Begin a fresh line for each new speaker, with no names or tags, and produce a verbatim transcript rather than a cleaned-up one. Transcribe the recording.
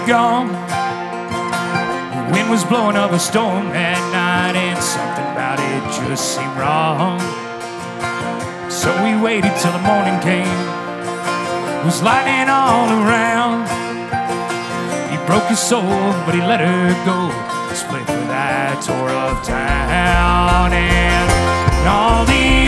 gone. The wind was blowing up a storm that night, and something about it just seemed wrong. So we waited till the morning came. It was lightning all around. He broke his soul, but he let her go. Split for that tour of town, and all the